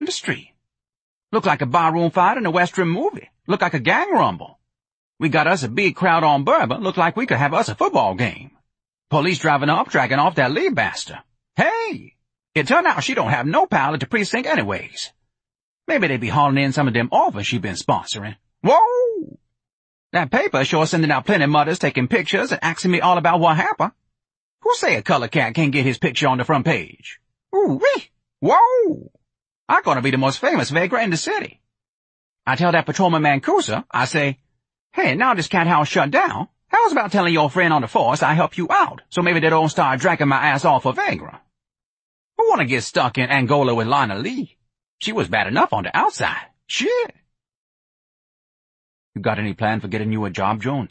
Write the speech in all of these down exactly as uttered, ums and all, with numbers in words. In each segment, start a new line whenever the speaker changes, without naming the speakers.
the street. Look like a barroom fight in a Western movie. Look like a gang rumble. We got us a big crowd on Bourbon. Look like we could have us a football game. Police driving up, dragging off that Lee bastard. Hey! It turned out she don't have no pal at the precinct anyways. Maybe they be hauling in some of them orphans she been sponsoring. Whoa! That paper sure sending out plenty mothers taking pictures and asking me all about what happened. Who say a color cat can't get his picture on the front page? Ooh-wee! Whoa! I'm gonna be the most famous vagrant in the city. I tell that patrolman Mancuso, I say, hey, now this cat house shut down. How's about telling your friend on the force I help you out, so maybe they don't start dragging my ass off for vagrant? Who wanna get stuck in Angola with Lana Lee? She was bad enough on the outside. Shit. You got any plan for getting you a job, Jones?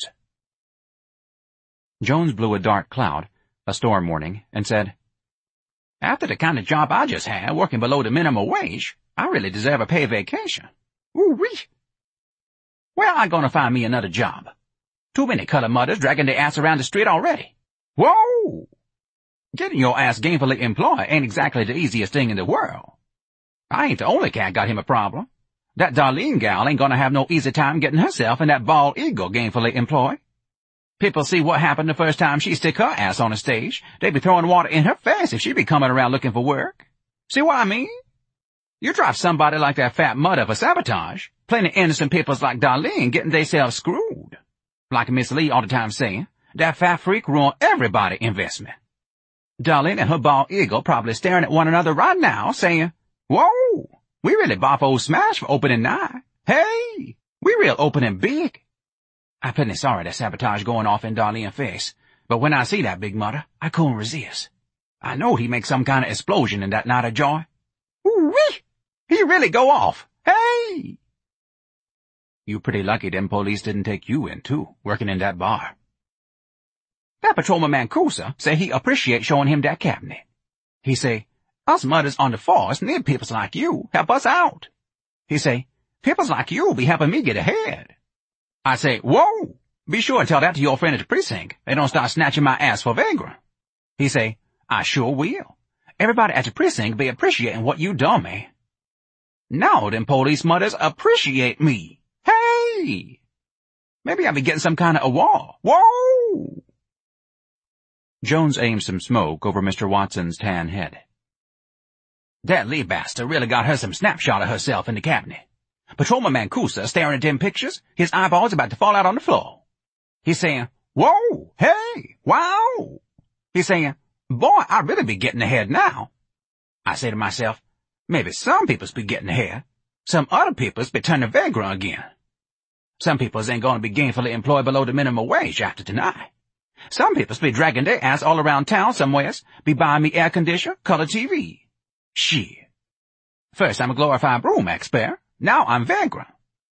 Jones blew a dark cloud, a storm warning, and said, after the kind of job I just had, working below the minimum wage, I really deserve a paid vacation. Ooh-wee. Where am I gonna find me another job? Too many color mothers dragging their ass around the street already. Whoa! Getting your ass gainfully employed ain't exactly the easiest thing in the world. I ain't the only cat got him a problem. That Darlene gal ain't gonna have no easy time getting herself and that bald eagle gainfully employed. People see what happened the first time she stick her ass on the stage. They be throwing water in her face if she be coming around looking for work. See what I mean? You drop somebody like that fat mother for sabotage, plenty innocent peoples like Darlene getting theyselves screwed. Like Miss Lee all the time saying, that fat freak ruined everybody investment. Darlene and her bald eagle probably staring at one another right now saying, whoa, we really bop old Smash for opening nine. Hey, we real opening big. I'm plenty sorry that sabotage going off in Darlene's face, but when I see that big mother, I couldn't resist. I know he makes some kind of explosion in that night of joy. Ooh-wee! He really go off. Hey! You pretty lucky them police didn't take you in, too, working in that bar. That patrolman Mancuso say he appreciate showing him that cabinet. He say, us mothers on the force need peoples like you help us out. He say, peoples like you be helping me get ahead. I say, whoa, be sure and tell that to your friend at the precinct. They don't start snatching my ass for vagrant. He say, I sure will. Everybody at the precinct be appreciating what you done, man. Now them police mothers appreciate me. Hey! Maybe I be getting some kind of award. Whoa! Jones aimed some smoke over Mister Watson's tan head. That Lee bastard really got her some snapshot of herself in the cabinet. Patrolman Mancuso staring at them pictures, his eyeballs about to fall out on the floor. He's saying, whoa, hey, wow. He's saying, boy, I really be getting ahead now. I say to myself, maybe some peoples be getting ahead. Some other peoples be turning vagrant again. Some peoples ain't gonna be gainfully employed below the minimum wage after tonight. Some peoples be dragging their ass all around town somewheres, be buying me air conditioner, color T V. Shit. First I'm a glorified broom expert. Now I'm vagrant.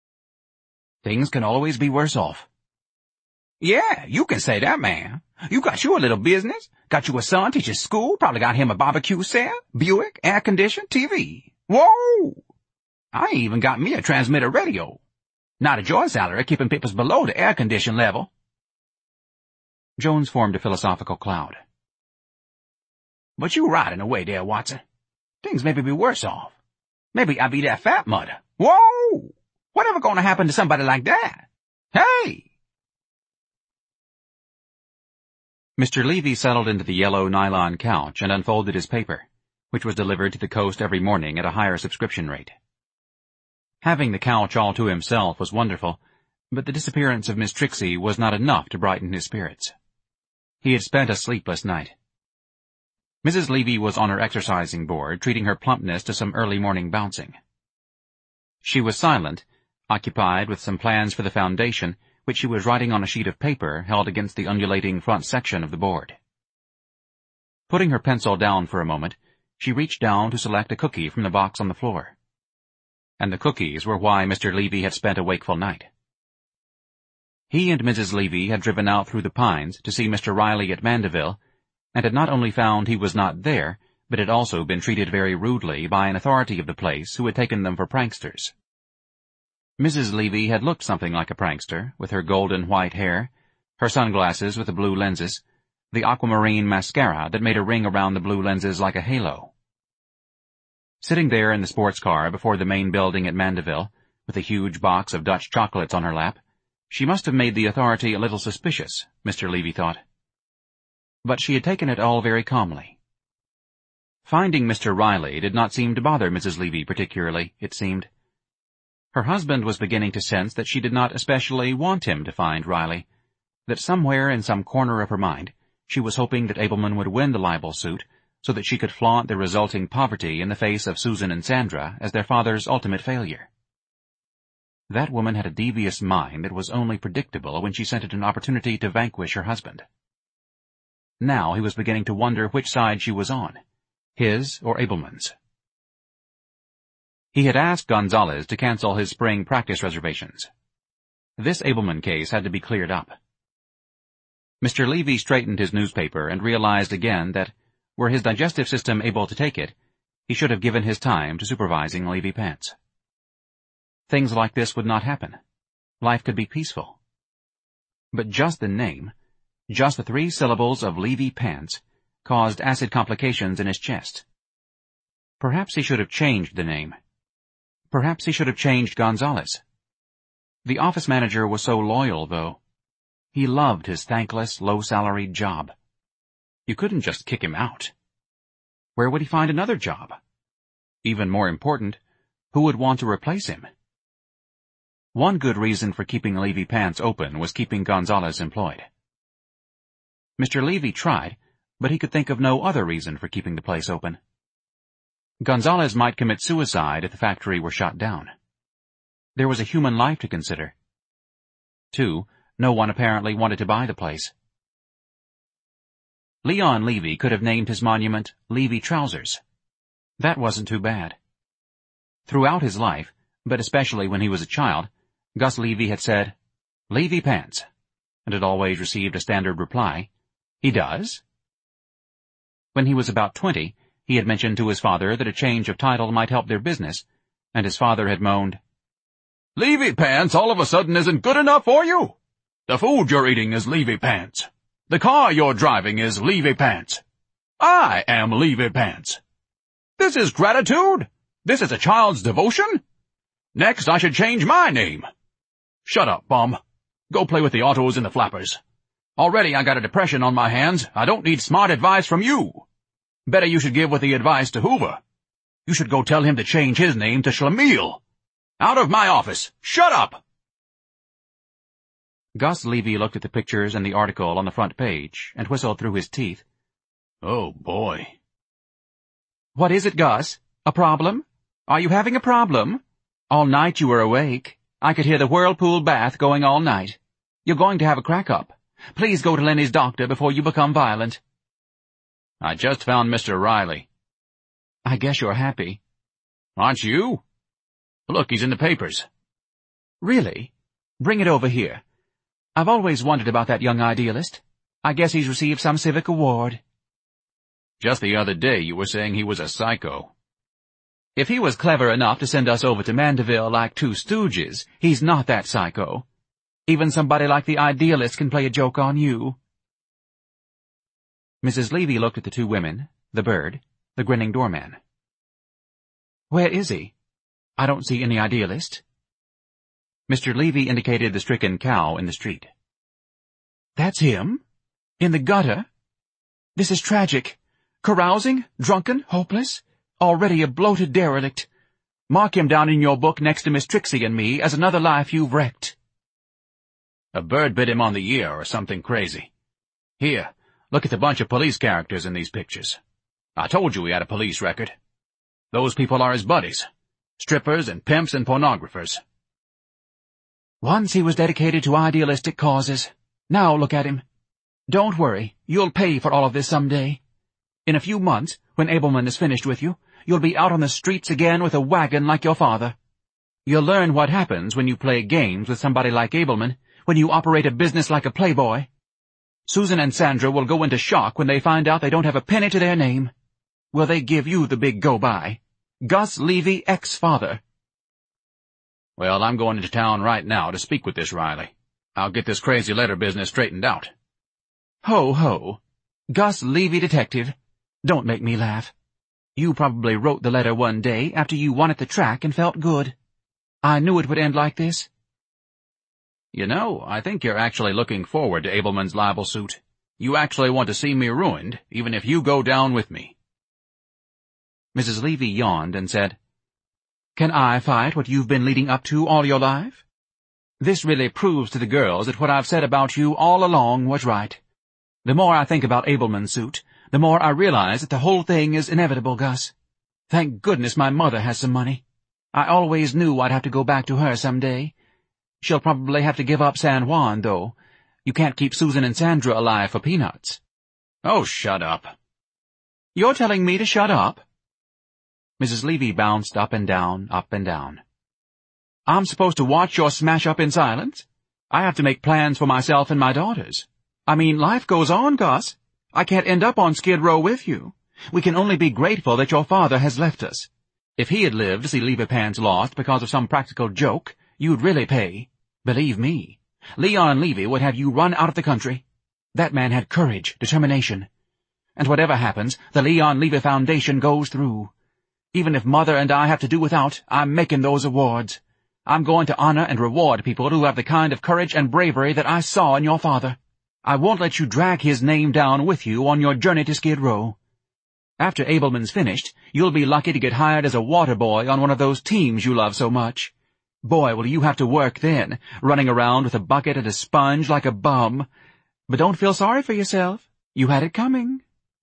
Things can always be worse off. Yeah, you can say that, man. You got you a little business, got you a son teaching school, probably got him a barbecue set, Buick, air conditioner, T V. Whoa! I ain't even got me a transmitter radio. Not a joint salary keeping peoples below the air condition level. Jones formed a philosophical cloud. But you right in a way there, Watson. Things maybe be worse off. Maybe I be that fat mother. Whoa! Whatever gonna happen to somebody like that? Hey! Mister Levy settled into the yellow nylon couch and unfolded his paper, which was delivered to the coast every morning at a higher subscription rate. Having the couch all to himself was wonderful, but the disappearance of Miss Trixie was not enough to brighten his spirits. He had spent a sleepless night. Missus Levy was on her exercising board, treating her plumpness to some early morning bouncing. She was silent, occupied with some plans for the foundation, which she was writing on a sheet of paper held against the undulating front section of the board. Putting her pencil down for a moment, she reached down to select a cookie from the box on the floor. And the cookies were why Mister Levy had spent a wakeful night. He and Missus Levy had driven out through the pines to see Mister Riley at Mandeville, and had not only found he was not there, but had also been treated very rudely by an authority of the place who had taken them for pranksters. Missus Levy had looked something like a prankster, with her golden white hair, her sunglasses with the blue lenses, the aquamarine mascara that made a ring around the blue lenses like a halo. Sitting there in the sports car before the main building at Mandeville, with a huge box of Dutch chocolates on her lap, she must have made the authority a little suspicious, Mister Levy thought. But she had taken it all very calmly. Finding Mister Riley did not seem to bother Missus Levy particularly, it seemed. Her husband was beginning to sense that she did not especially want him to find Riley, that somewhere in some corner of her mind she was hoping that Abelman would win the libel suit so that she could flaunt the resulting poverty in the face of Susan and Sandra as their father's ultimate failure. That woman had a devious mind that was only predictable when she scented an opportunity to vanquish her husband. Now he was beginning to wonder which side she was on, his or Abelman's. He had asked Gonzalez to cancel his spring practice reservations. This Abelman case had to be cleared up. Mister Levy straightened his newspaper and realized again that, were his digestive system able to take it, he should have given his time to supervising Levy Pants. Things like this would not happen. Life could be peaceful. But just the name, just the three syllables of Levy Pants, caused acid complications in his chest. Perhaps he should have changed the name. Perhaps he should have changed Gonzalez. The office manager was so loyal, though. He loved his thankless, low-salaried job. You couldn't just kick him out. Where would he find another job? Even more important, who would want to replace him? One good reason for keeping Levy Pants open was keeping Gonzalez employed. Mister Levy tried, but he could think of no other reason for keeping the place open. Gonzalez might commit suicide if the factory were shut down. There was a human life to consider. Two, no one apparently wanted to buy the place. Leon Levy could have named his monument Levy Trousers. That wasn't too bad. Throughout his life, but especially when he was a child, Gus Levy had said, "Levy Pants," and had always received a standard reply, "He does?" When he was about twenty, he had mentioned to his father that a change of title might help their business, and his father had moaned, "Levy Pants all of a sudden isn't good enough for you? The food you're eating is Levy Pants. The car you're driving is Levy Pants. I am Levy Pants. This is gratitude? This is a child's devotion? Next I should change my name. Shut up, bum. Go play with the autos and the flappers. Already I got a depression on my hands. I don't need smart advice from you. Better you should give with the advice to Hoover. You should go tell him to change his name to Schlemiel. Out of my office. Shut up!" Gus Levy looked at the pictures and the article on the front page and whistled through his teeth. "Oh, boy." "What is it, Gus? A problem? Are you having a problem? All night you were awake. I could hear the whirlpool bath going all night. You're going to have a crack-up. Please go to Lenny's doctor before you become violent." "I just found Mister Riley." "I guess you're happy." "Aren't you? Look, he's in the papers." "Really? Bring it over here. I've always wondered about that young idealist. I guess he's received some civic award." "Just the other day you were saying he was a psycho." "If he was clever enough to send us over to Mandeville like two stooges, he's not that psycho. Even somebody like the idealist can play a joke on you." Missus Levy looked at the two women, the bird, the grinning doorman. "Where is he? I don't see any idealist." Mister Levy indicated the stricken cow in the street. "That's him? In the gutter? This is tragic. Carousing, drunken, hopeless, already a bloated derelict. Mark him down in your book next to Miss Trixie and me as another life you've wrecked." "A bird bit him on the ear or something crazy. Here, look at the bunch of police characters in these pictures. I told you he had a police record. Those people are his buddies. Strippers and pimps and pornographers." "Once he was dedicated to idealistic causes. Now look at him. Don't worry, you'll pay for all of this someday. In a few months, when Abelman is finished with you, you'll be out on the streets again with a wagon like your father. You'll learn what happens when you play games with somebody like Abelman, when you operate a business like a playboy. Susan and Sandra will go into shock when they find out they don't have a penny to their name. Will they give you the big go-by? Gus Levy, ex-father." "Well, I'm going into town right now to speak with this Riley. I'll get this crazy letter business straightened out." "Ho, ho. Gus Levy, detective. Don't make me laugh. You probably wrote the letter one day after you won at the track and felt good. I knew it would end like this.
You know, I think you're actually looking forward to Abelman's libel suit. You actually want to see me ruined, even if you go down with me.
Missus Levy yawned and said, Can I fight what you've been leading up to all your life? This really proves to the girls that what I've said about you all along was right. The more I think about Abelman's suit, the more I realize that the whole thing is inevitable, Gus. Thank goodness my mother has some money. I always knew I'd have to go back to her some day. She'll probably have to give up San Juan, though. You can't keep Susan and Sandra alive for peanuts.
Oh, shut up.
You're telling me to shut up? Missus Levy bounced up and down, up and down. I'm supposed to watch your smash-up in silence? I have to make plans for myself and my daughters. I mean, life goes on, Gus. I can't end up on Skid Row with you. We can only be grateful that your father has left us. If he had lived to see Levy Pants lost because of some practical joke, you'd really pay. Believe me. Leon Levy would have you run out of the country. That man had courage, determination. And whatever happens, the Leon Levy Foundation goes through. Even if Mother and I have to do without, I'm making those awards. I'm going to honor and reward people who have the kind of courage and bravery that I saw in your father. I won't let you drag his name down with you on your journey to Skid Row. After Abelman's finished, you'll be lucky to get hired as a water boy on one of those teams you love so much. Boy, will you have to work then, running around with a bucket and a sponge like a bum. But don't feel sorry for yourself. You had it coming.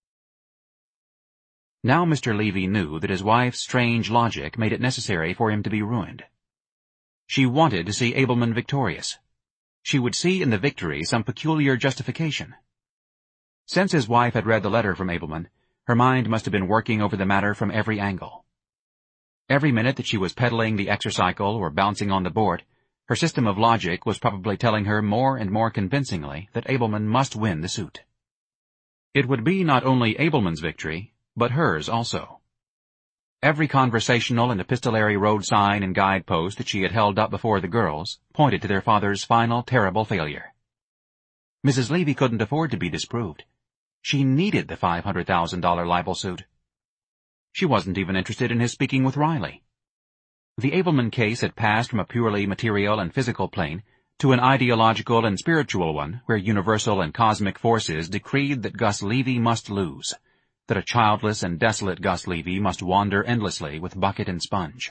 Now Mister Levy knew that his wife's strange logic made it necessary for him to be ruined. She wanted to see Abelman victorious. She would see in the victory some peculiar justification. Since his wife had read the letter from Abelman, her mind must have been working over the matter from every angle. Every minute that she was pedaling the exercycle or bouncing on the board, her system of logic was probably telling her more and more convincingly that Abelman must win the suit. It would be not only Abelman's victory, but hers also. Every conversational and epistolary road sign and guidepost that she had held up before the girls pointed to their father's final terrible failure. Missus Levy couldn't afford to be disproved. She needed the five hundred thousand dollar libel suit. She wasn't even interested in his speaking with Riley. The Abelman case had passed from a purely material and physical plane to an ideological and spiritual one where universal and cosmic forces decreed that Gus Levy must lose, that a childless and desolate Gus Levy must wander endlessly with bucket and sponge.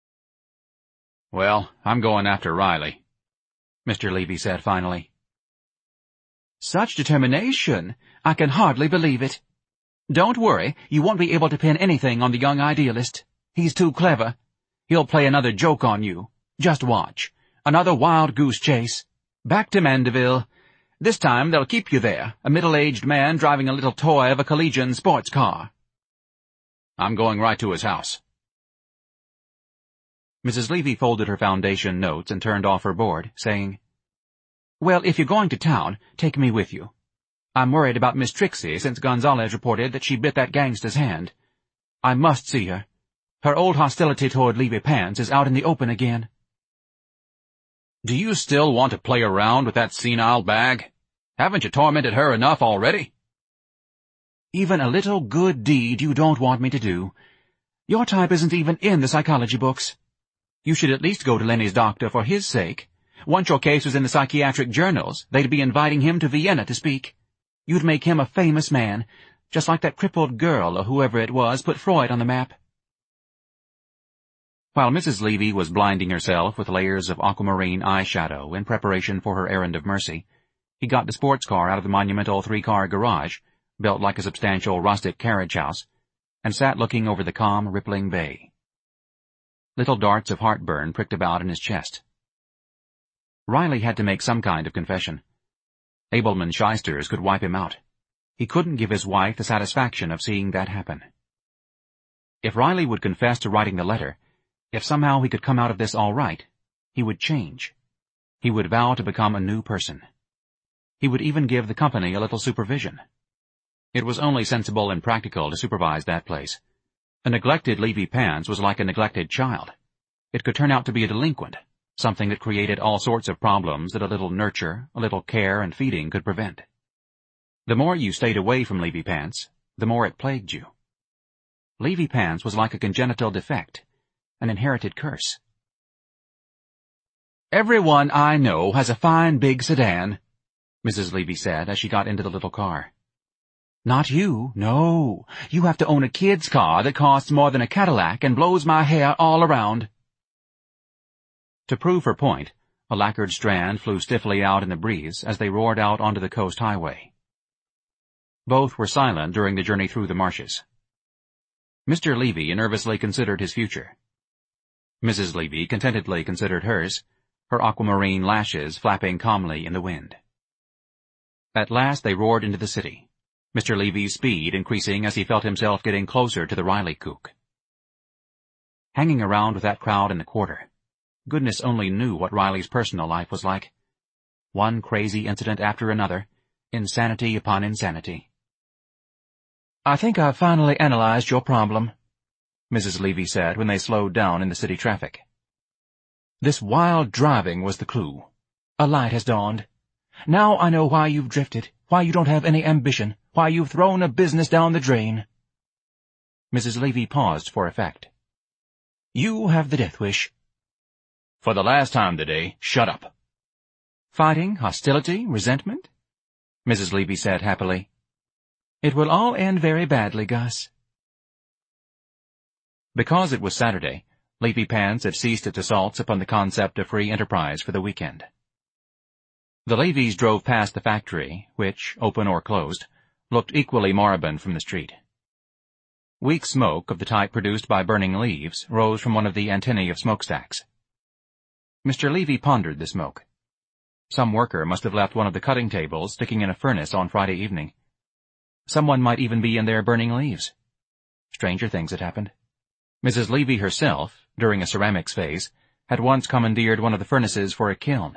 Well, I'm going after Riley,
Mister Levy said finally. Such determination! I can hardly believe it. Don't worry, you won't be able to pin anything on the young idealist. He's too clever. He'll play another joke on you. Just watch. Another wild goose chase. Back to Mandeville. This time they'll keep you there, a middle-aged man driving a little toy of a collegian sports car.
I'm going right to his house.
Missus Levy folded her foundation notes and turned off her board, saying, Well, if you're going to town, take me with you. I'm worried about Miss Trixie since Gonzalez reported that she bit that gangster's hand. I must see her. Her old hostility toward Levy Pants is out in the open again.
Do you still want to play around with that senile bag? Haven't you tormented her enough already?
Even a little good deed you don't want me to do. Your type isn't even in the psychology books. You should at least go to Lenny's doctor for his sake. Once your case was in the psychiatric journals, they'd be inviting him to Vienna to speak. You'd make him a famous man, just like that crippled girl or whoever it was put Freud on the map. While Missus Levy was blinding herself with layers of aquamarine eyeshadow in preparation for her errand of mercy, he got the sports car out of the monumental three-car garage, built like a substantial rustic carriage house, and sat looking over the calm, rippling bay. Little darts of heartburn pricked about in his chest. Riley had to make some kind of confession. Abelman shysters could wipe him out. He couldn't give his wife the satisfaction of seeing that happen. If Riley would confess to writing the letter, if somehow he could come out of this all right, he would change. He would vow to become a new person. He would even give the company a little supervision. It was only sensible and practical to supervise that place. A neglected Levy Pants was like a neglected child. It could turn out to be a delinquent, something that created all sorts of problems that a little nurture, a little care and feeding could prevent. The more you stayed away from Levy Pants, the more it plagued you. Levy Pants was like a congenital defect, an inherited curse. "Everyone I know has a fine big sedan," Missus Levy said as she got into the little car. "Not you, no. You have to own a kid's car that costs more than a Cadillac and blows my hair all around." To prove her point, a lacquered strand flew stiffly out in the breeze as they roared out onto the coast highway. Both were silent during the journey through the marshes. Mister Levy nervously considered his future. Missus Levy contentedly considered hers, her aquamarine lashes flapping calmly in the wind. At last they roared into the city, Mister Levy's speed increasing as he felt himself getting closer to the Riley kook. Hanging around with that crowd in the quarter, goodness only knew what Riley's personal life was like. One crazy incident after another, insanity upon insanity. "I think I've finally analyzed your problem," Missus Levy said when they slowed down in the city traffic. "This wild driving was the clue. A light has dawned. Now I know why you've drifted, why you don't have any ambition, why you've thrown a business down the drain." Missus Levy paused for effect. "You have the death wish."
"For the last time today, shut up."
"Fighting, hostility, resentment?" Missus Levy said happily. "It will all end very badly, Gus." Because it was Saturday, Levy Pants had ceased its assaults upon the concept of free enterprise for the weekend. The Levys drove past the factory, which, open or closed, looked equally moribund from the street. Weak smoke of the type produced by burning leaves rose from one of the antennae of smokestacks. Mister Levy pondered the smoke. Some worker must have left one of the cutting tables sticking in a furnace on Friday evening. Someone might even be in there burning leaves. Stranger things had happened. Missus Levy herself, during a ceramics phase, had once commandeered one of the furnaces for a kiln.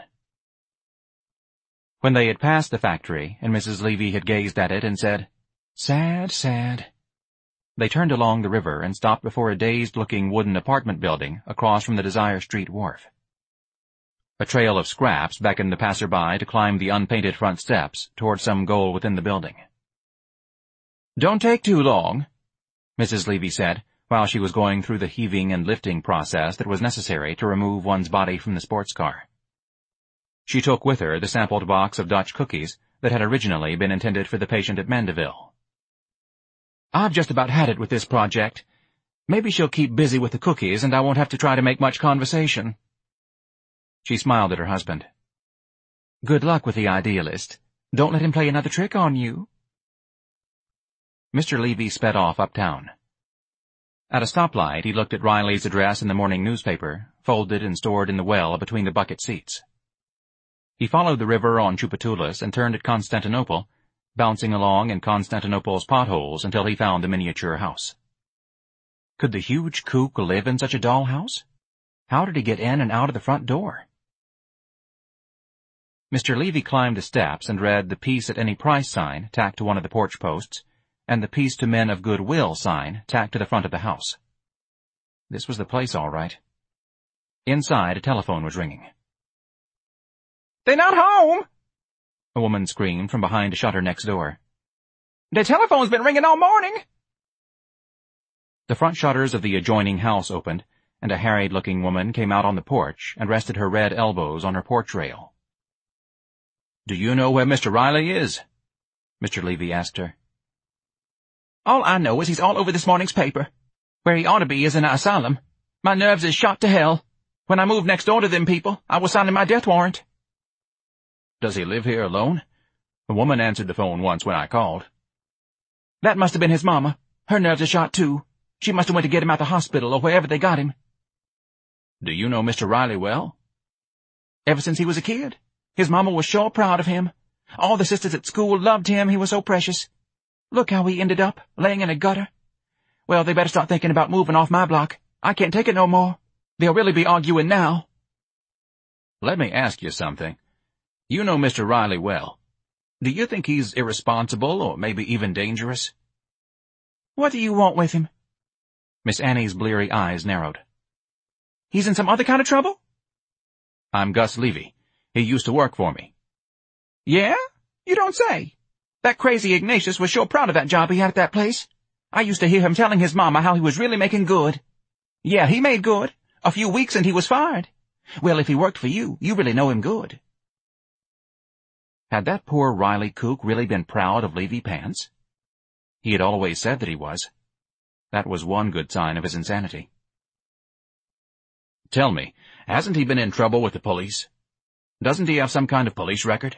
When they had passed the factory, and Missus Levy had gazed at it and said, "Sad, sad," they turned along the river and stopped before a dazed-looking wooden apartment building across from the Desire Street wharf. A trail of scraps beckoned the passer-by to climb the unpainted front steps toward some goal within the building. "Don't take too long," Missus Levy said, while she was going through the heaving and lifting process that was necessary to remove one's body from the sports car. She took with her the sampled box of Dutch cookies that had originally been intended for the patient at Mandeville. "I've just about had it with this project. Maybe she'll keep busy with the cookies and I won't have to try to make much conversation." She smiled at her husband. "Good luck with the idealist. Don't let him play another trick on you." Mister Levy sped off uptown. At a stoplight, he looked at Riley's address in the morning newspaper, folded and stored in the well between the bucket seats. He followed the river on Tchoupitoulas and turned at Constantinople, bouncing along in Constantinople's potholes until he found the miniature house. Could the huge kook live in such a dollhouse? How did he get in and out of the front door? Mister Levy climbed the steps and read the Peace at Any Price sign tacked to one of the porch posts, and the Peace to Men of Goodwill sign tacked to the front of the house. This was the place, all right. Inside, a telephone was ringing.
"They're not home!"
a woman screamed from behind a shutter next door.
"The telephone's been ringing all morning."
The front shutters of the adjoining house opened, and a harried-looking woman came out on the porch and rested her red elbows on her porch rail.
"Do you know where Mister Riley is?" Mister Levy asked her.
"All I know is he's all over this morning's paper. Where he ought to be is in an asylum. My nerves is shot to hell. When I moved next door to them people, I was signing my death warrant."
"Does he live here alone? A woman answered the phone once when I called."
"That must have been his mama. Her nerves are shot too. She must have went to get him out the hospital or wherever they got him."
"Do you know Mister Riley well?"
"Ever since he was a kid. His mama was sure proud of him. All the sisters at school loved him, he was so precious. Look how he ended up, laying in a gutter. Well, they better start thinking about moving off my block. I can't take it no more. They'll really be arguing now."
"Let me ask you something. You know Mister Riley well. Do you think he's irresponsible or maybe even dangerous?"
"What do you want with him?"
Miss Annie's bleary eyes narrowed.
"He's in some other kind of trouble?"
"I'm Gus Levy. He used to work for me."
"Yeah? You don't say. That crazy Ignatius was sure proud of that job he had at that place. I used to hear him telling his mama how he was really making good. Yeah, he made good. A few weeks and he was fired. Well, if he worked for you, you really know him good.
Had that poor Riley kook really been proud of Levy Pants? He had always said that he was. That was one good sign of his insanity. Tell me, hasn't he been in trouble with the police? Doesn't he have some kind of police record?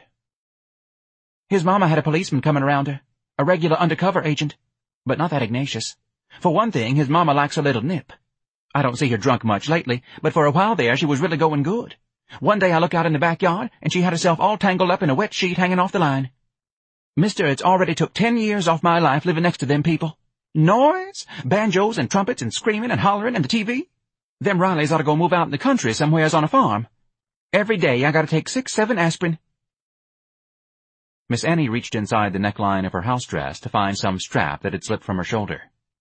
His mama had a policeman coming around her, a regular undercover agent, but not that Ignatius. For one thing, his mama likes a little nip. I don't see her drunk much lately, but for a while there she was really going good. One day I looked out in the backyard, and she had herself all tangled up in a wet sheet hanging off the line. Mister, it's already took ten years off my life living next to them people. Noise, banjos and trumpets and screaming and hollering and the T V. Them Rileys ought to go move out in the country somewheres on a farm. Every day I gotta take six, seven aspirin.
Miss Annie reached inside the neckline of her house dress to find some strap that had slipped from her shoulder.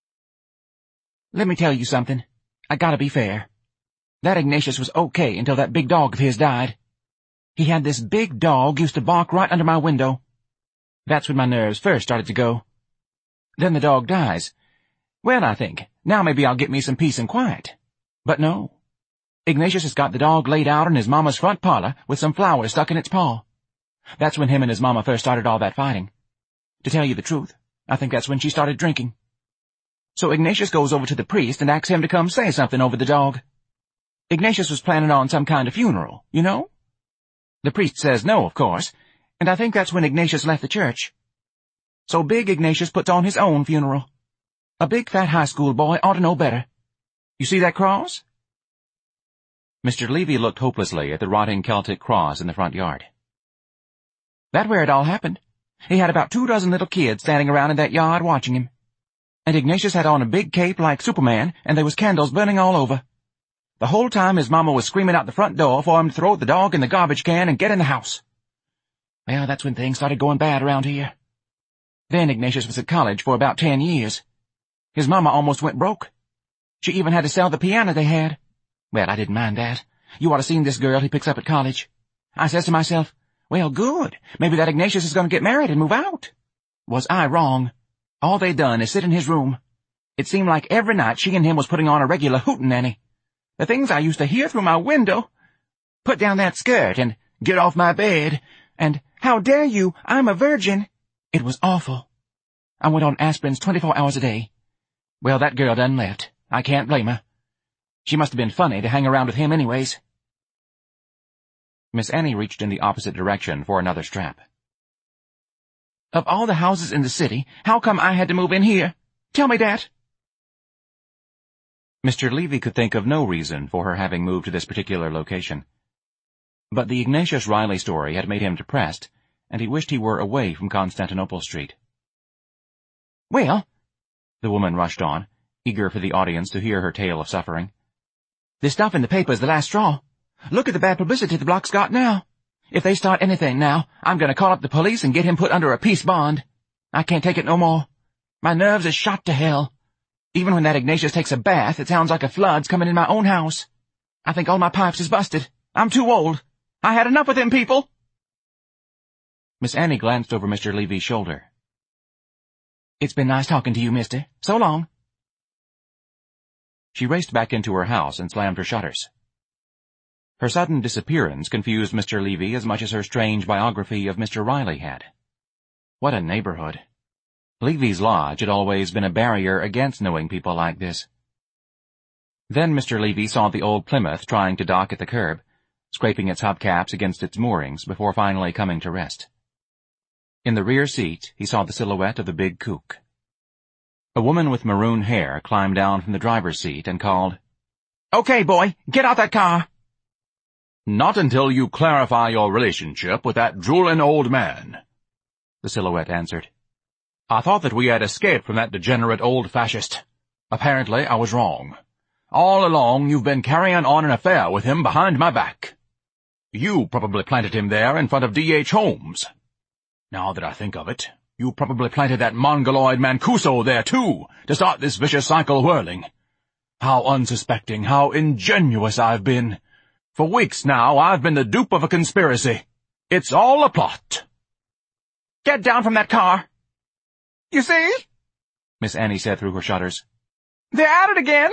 Let me tell you something. I gotta be fair. That Ignatius was okay until that big dog of his died. He had this big dog used to bark right under my window. That's when my nerves first started to go. Then the dog dies. Well, I think, now maybe I'll get me some peace and quiet. But no. Ignatius has got the dog laid out in his mama's front parlor with some flowers stuck in its paw. That's when him and his mama first started all that fighting. To tell you the truth, I think that's when she started drinking. So Ignatius goes over to the priest and asks him to come say something over the dog. Ignatius was planning on some kind of funeral, you know? The priest says no, of course, and I think that's when Ignatius left the church. So big Ignatius puts on his own funeral. A big fat high school boy ought to know better. You see that cross?
Mister Levy looked hopelessly at the rotting Celtic cross in the front yard.
That's where it all happened. He had about two dozen little kids standing around in that yard watching him. And Ignatius had on a big cape like Superman, and there was candles burning all over. The whole time his mama was screaming out the front door for him to throw the dog in the garbage can and get in the house. Well, that's when things started going bad around here. Then Ignatius was at college for about ten years. His mama almost went broke. She even had to sell the piano they had. Well, I didn't mind that. You ought to seen this girl he picks up at college. I says to myself, well, good. Maybe that Ignatius is going to get married and move out. Was I wrong? All they done is sit in his room. It seemed like every night she and him was putting on a regular hootenanny. The things I used to hear through my window. Put down that skirt and get off my bed. And how dare you, I'm a virgin. It was awful. I went on aspirins twenty-four hours a day. Well, that girl done left. I can't blame her. She must have been funny to hang around with him anyways.
Miss Annie reached in the opposite direction for another strap.
Of all the houses in the city, how come I had to move in here? Tell me that.
Mister Levy could think of no reason for her having moved to this particular location. But the Ignatius Riley story had made him depressed, and he wished he were away from Constantinople Street.
Well,
the woman rushed on, eager for the audience to hear her tale of suffering.
This stuff in the paper is the last straw. Look at the bad publicity the block's got now. If they start anything now, I'm going to call up the police and get him put under a peace bond. I can't take it no more. My nerves are shot to hell. Even when that Ignatius takes a bath, it sounds like a flood's coming in my own house. I think all my pipes is busted. I'm too old. I had enough of them people.
Miss Annie glanced over Mister Levy's shoulder.
It's been nice talking to you, mister. So long.
She raced back into her house and slammed her shutters. Her sudden disappearance confused Mister Levy as much as her strange biography of Mister Riley had. What a neighborhood. Levy's Lodge had always been a barrier against knowing people like this. Then Mister Levy saw the old Plymouth trying to dock at the curb, scraping its hubcaps against its moorings before finally coming to rest. In the rear seat, he saw the silhouette of the big kook. A woman with maroon hair climbed down from the driver's seat and called,
"Okay, boy, get out that car."
"Not until you clarify your relationship with that drooling old man," the silhouette answered. "I thought that we had escaped from that degenerate old fascist. Apparently I was wrong. All along you've been carrying on an affair with him behind my back. You probably planted him there in front of D H Holmes. Now that I think of it, you probably planted that mongoloid Mancuso there too, to start this vicious cycle whirling. How unsuspecting, how ingenuous I've been. For weeks now I've been the dupe of a conspiracy. It's all a plot."
Get down from that car. You see?
Miss Annie said through her shutters.
They're at it again!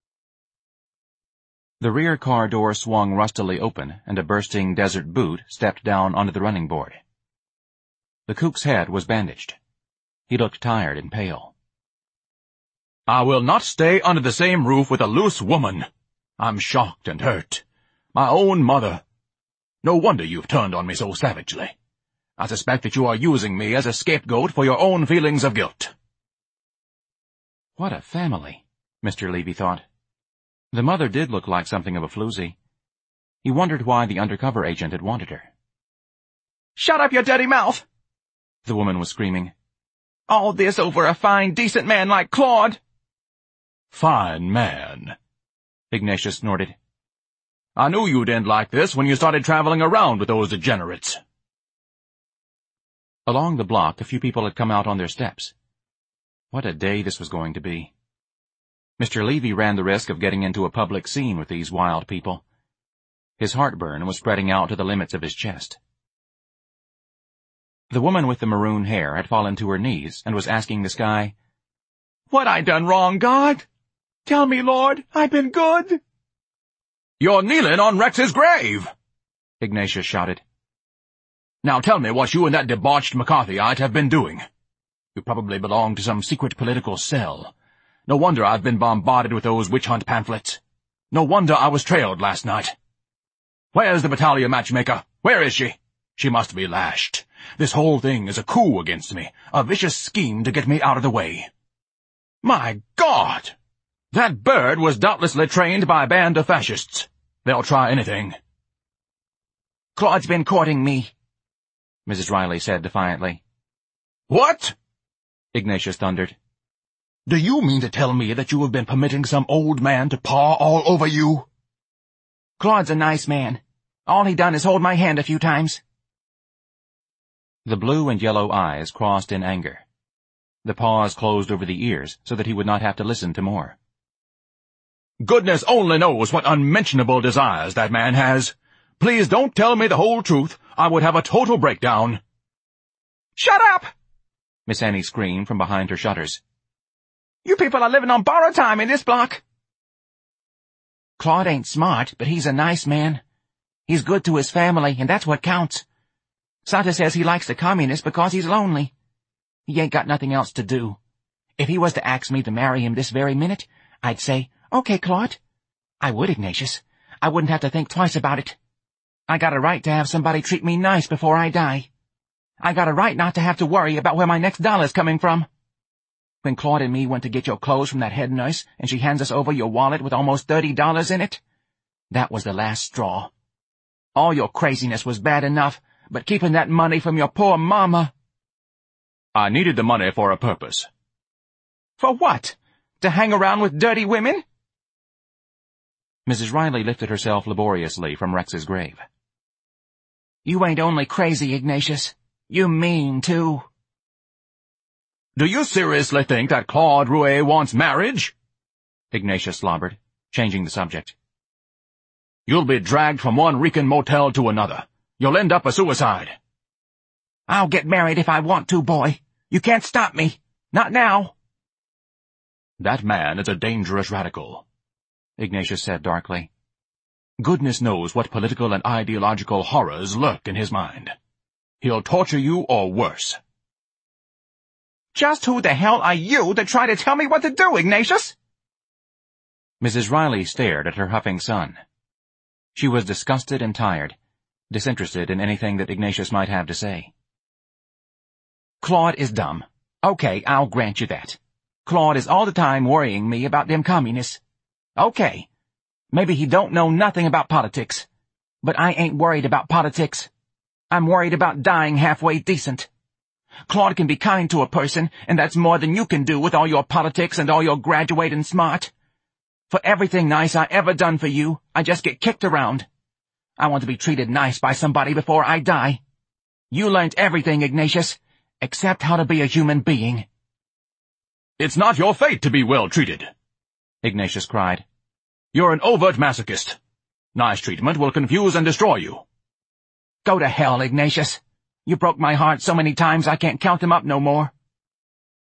The rear car door swung rustily open, and a bursting desert boot stepped down onto the running board. The cook's head was bandaged. He looked tired and pale.
I will not stay under the same roof with a loose woman. I'm shocked and hurt. My own mother. No wonder you've turned on me so savagely. I suspect that you are using me as a scapegoat for your own feelings of guilt.
What a family, Mister Levy thought. The mother did look like something of a floozy. He wondered why the undercover agent had wanted her.
Shut up, your dirty mouth!
The woman was screaming.
All this over a fine, decent man like Claude!
Fine man,
Ignatius snorted.
I knew you didn't like this when you started traveling around with those degenerates.
Along the block, a few people had come out on their steps. What a day this was going to be. Mister Levy ran the risk of getting into a public scene with these wild people. His heartburn was spreading out to the limits of his chest. The woman with the maroon hair had fallen to her knees and was asking the sky,
What I done wrong, God? Tell me, Lord, I've been good.
You're kneeling on Rex's grave,
Ignatius shouted.
Now tell me what you and that debauched McCarthyite have been doing. You probably belong to some secret political cell. No wonder I've been bombarded with those witch hunt pamphlets. No wonder I was trailed last night. Where's the battalion matchmaker? Where is she? She must be lashed. This whole thing is a coup against me, a vicious scheme to get me out of the way. My God! That bird was doubtlessly trained by a band of fascists. They'll try anything.
Claude's been courting me,
Missus Riley said defiantly.
What?
Ignatius thundered.
Do you mean to tell me that you have been permitting some old man to paw all over you?
Claude's a nice man. All he done is hold my hand a few times.
The blue and yellow eyes crossed in anger. The paws closed over the ears so that he would not have to listen to more.
Goodness only knows what unmentionable desires that man has. Please don't tell me the whole truth. I would have a total breakdown.
Shut up!
Miss Annie screamed from behind her shutters.
You people are living on borrowed time in this block. Claude ain't smart, but he's a nice man. He's good to his family, and that's what counts. Santa says he likes the communists because he's lonely. He ain't got nothing else to do. If he was to ask me to marry him this very minute, I'd say, Okay, Claude. I would, Ignatius. I wouldn't have to think twice about it. I got a right to have somebody treat me nice before I die. I got a right not to have to worry about where my next dollar's coming from. When Claude and me went to get your clothes from that head nurse, and she hands us over your wallet with almost thirty dollars in it, that was the last straw. All your craziness was bad enough, but keeping that money from your poor mama—
I needed the money for a purpose.
For what? To hang around with dirty women?
Missus Riley lifted herself laboriously from Rex's grave.
You ain't only crazy, Ignatius. You mean, too.
Do you seriously think that Claude Rouet wants marriage?
Ignatius slobbered, changing the subject.
You'll be dragged from one reeking motel to another. You'll end up a suicide.
I'll get married if I want to, boy. You can't stop me. Not now.
That man is a dangerous radical,
Ignatius said darkly.
Goodness knows what political and ideological horrors lurk in his mind. He'll torture you or worse.
Just who the hell are you to try to tell me what to do, Ignatius?
Missus Riley stared at her huffing son. She was disgusted and tired, disinterested in anything that Ignatius might have to say.
Claude is dumb. Okay, I'll grant you that. Claude is all the time worrying me about them communists. Okay, maybe he don't know nothing about politics. But I ain't worried about politics. I'm worried about dying halfway decent. Claude can be kind to a person, and that's more than you can do with all your politics and all your graduating smart. For everything nice I ever done for you, I just get kicked around. I want to be treated nice by somebody before I die. You learned everything, Ignatius, except how to be a human being.
It's not your fate to be well treated,
Ignatius cried.
You're an overt masochist. Nice treatment will confuse and destroy you.
Go to hell, Ignatius. You broke my heart so many times I can't count them up no more.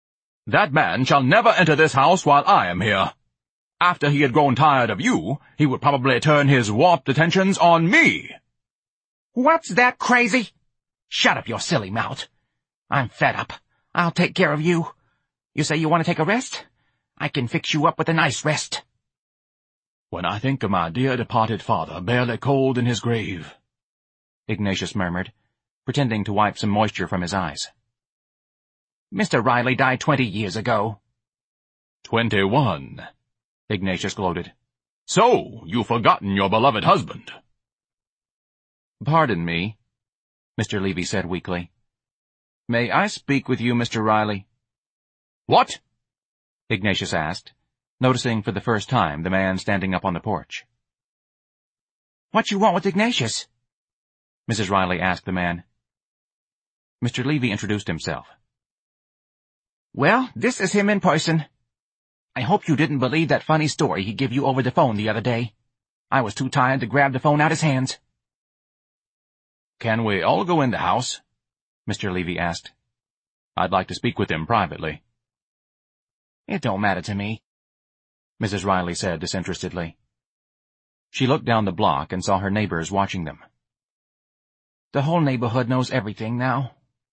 That man shall never enter this house while I am here. After he had grown tired of you, he would probably turn his warped attentions on me.
What's that, crazy? Shut up your silly mouth. I'm fed up. I'll take care of you. You say you want to take a rest? I can fix you up with a nice rest.
When I think of my dear departed father barely cold in his grave,
Ignatius murmured, pretending to wipe some moisture from his eyes.
Mister Riley died twenty years ago.
Twenty-one,
Ignatius gloated.
So, you've forgotten your beloved husband.
Pardon me, Mister Levy said weakly. May I speak with you, Mister Riley?
What?
Ignatius asked, noticing for the first time the man standing up on the porch.
What you want with Ignatius?
Missus Riley asked the man. Mister Levy introduced himself.
Well, this is him in person. I hope you didn't believe that funny story he gave you over the phone the other day. I was too tired to grab the phone out his hands.
Can we all go in the house?
Mister Levy asked. I'd like to speak with him privately.
It don't matter to me,
Missus Riley said disinterestedly. She looked down the block and saw her neighbors watching them.
The whole neighborhood knows everything now.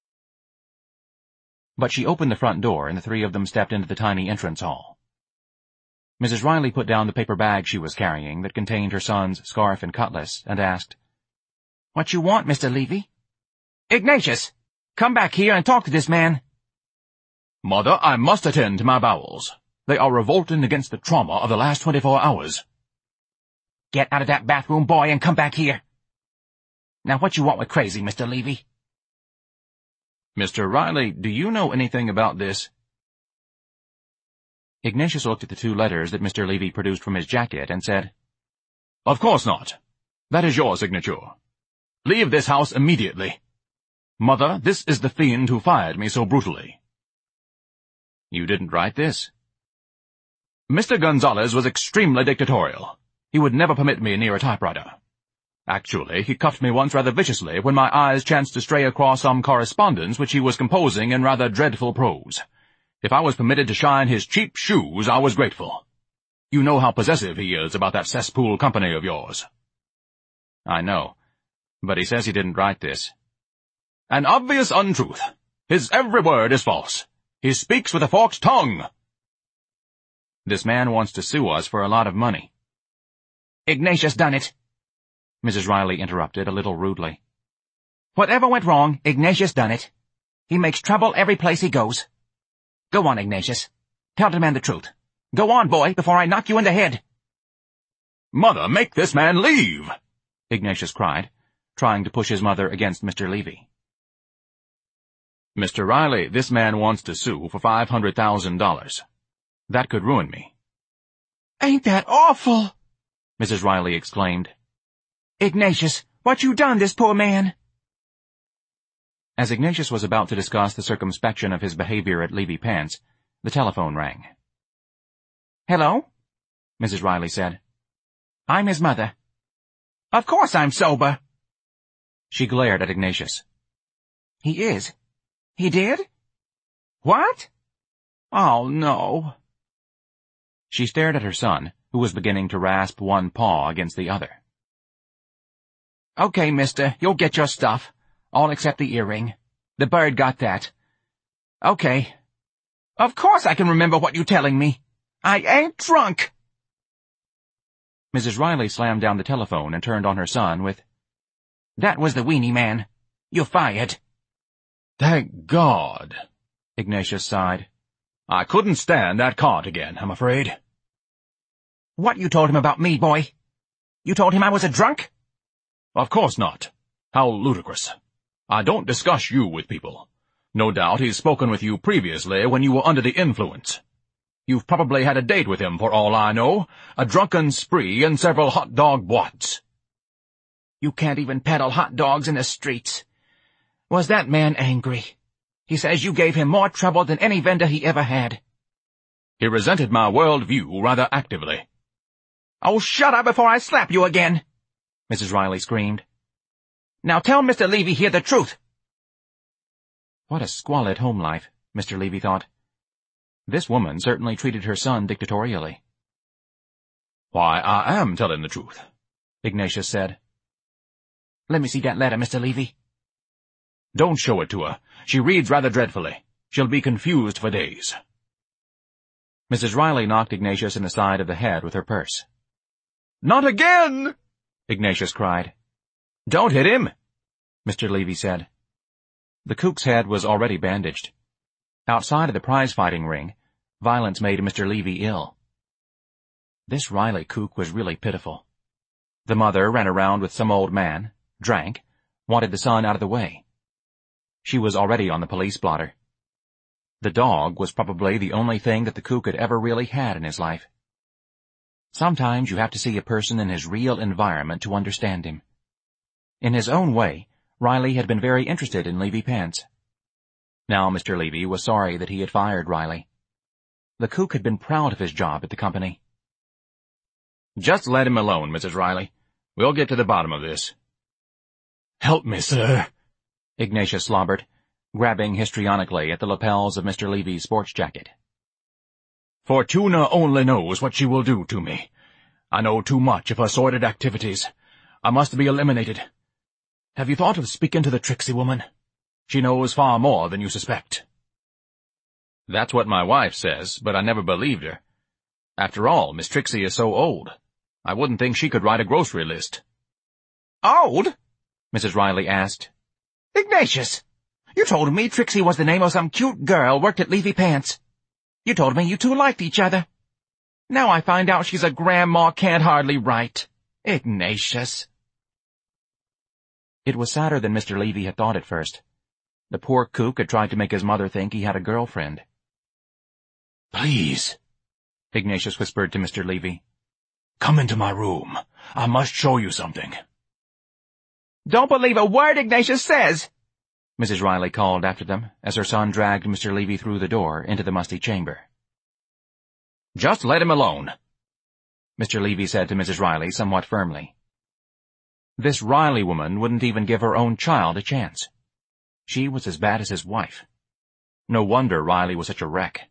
But she opened the front door and the three of them stepped into the tiny entrance hall. Missus Riley put down the paper bag she was carrying that contained her son's scarf and cutlass and asked,
What you want, Mister Levy? Ignatius, come back here and talk to this man.
Mother, I must attend to my bowels. They are revolting against the trauma of the last twenty-four hours.
Get out of that bathroom, boy, and come back here. Now what you want with crazy, Mister Levy?
Mister Riley, do you know anything about this? Ignatius looked at the two letters that Mister Levy produced from his jacket and said,
Of course not. That is your signature. Leave this house immediately. Mother, this is the fiend who fired me so brutally.
You didn't write this?
Mister Gonzalez was extremely dictatorial. He would never permit me near a typewriter. Actually, he cuffed me once rather viciously when my eyes chanced to stray across some correspondence which he was composing in rather dreadful prose. If I was permitted to shine his cheap shoes, I was grateful. You know how possessive he is about that cesspool company of yours.
I know, but he says he didn't write this.
An obvious untruth. His every word is false. He speaks with a forked tongue.
This man wants to sue us for a lot of money.
Ignatius done it,
Missus Riley interrupted a little rudely.
Whatever went wrong, Ignatius done it. He makes trouble every place he goes. Go on, Ignatius. Tell the man the truth. Go on, boy, before I knock you in the head.
Mother, make this man leave,
Ignatius cried, trying to push his mother against Mister Levy. Mister Riley, this man wants to sue for five hundred thousand dollars. That could ruin me.
Ain't that awful?
Missus Riley exclaimed.
Ignatius, what you done this poor man?
As Ignatius was about to discuss the circumspection of his behavior at Levy Pants, the telephone rang.
Hello?
Missus Riley said.
I'm his mother. Of course I'm sober.
She glared at Ignatius.
He is. He did? What? Oh, no.
She stared at her son, who was beginning to rasp one paw against the other.
Okay, mister, you'll get your stuff. All except the earring. The bird got that. Okay. Of course I can remember what you're telling me. I ain't drunk.
Missus Riley slammed down the telephone and turned on her son with,
That was the weenie man. You're fired.
Thank God,
Ignatius sighed.
I couldn't stand that cart again, I'm afraid.
What you told him about me, boy? You told him I was a drunk?
Of course not. How ludicrous. I don't discuss you with people. No doubt he's spoken with you previously when you were under the influence. You've probably had a date with him for all I know, a drunken spree and several hot dog boites.
You can't even peddle hot dogs in the streets. Was that man angry? He says you gave him more trouble than any vendor he ever had.
He resented my world view rather actively.
Oh, shut up before I slap you again, Missus Riley screamed. Now tell Mister Levy here the truth.
What a squalid home life, Mister Levy thought. This woman certainly treated her son dictatorially.
"Why, I am telling the truth," Ignatius said.
"Let me see that letter, Mister Levy."
"Don't show it to her. She reads rather dreadfully. She'll be confused for days."
Missus Riley knocked Ignatius in the side of the head with her purse.
"Not again!"
Ignatius cried.
"Don't hit him,"
Mister Levy said. The kook's head was already bandaged. Outside of the prize-fighting ring, violence made Mister Levy ill. This Riley kook was really pitiful. The mother ran around with some old man, drank, wanted the son out of the way. She was already on the police blotter. The dog was probably the only thing that the kook had ever really had in his life. Sometimes you have to see a person in his real environment to understand him. In his own way, Riley had been very interested in Levy Pants. Now Mister Levy was sorry that he had fired Riley. The kook had been proud of his job at the company.
"Just let him alone, Missus Riley. We'll get to the bottom of this." "Help me, sir,"
Ignatius slobbered, grabbing histrionically at the lapels of Mister Levy's sports jacket.
"Fortuna only knows what she will do to me. I know too much of her sordid activities. I must be eliminated. Have you thought of speaking to the Trixie woman? She knows far more than you suspect."
"That's what my wife says, but I never believed her. After all, Miss Trixie is so old. I wouldn't think she could write a grocery list."
"Old?"
Missus Riley asked.
"Ignatius, you told me Trixie was the name of some cute girl worked at Levy Pants. You told me you two liked each other. Now I find out she's a grandma can't hardly write. Ignatius."
It was sadder than Mister Levy had thought at first. The poor kook had tried to make his mother think he had a girlfriend.
"Please,"
Ignatius whispered to Mister Levy.
"Come into my room. I must show you something."
"Don't believe a word Ignatius says,"
Missus Riley called after them as her son dragged Mister Levy through the door into the musty chamber.
"Just let him alone,"
Mister Levy said to Missus Riley somewhat firmly. This Riley woman wouldn't even give her own child a chance. She was as bad as his wife. No wonder Riley was such a wreck.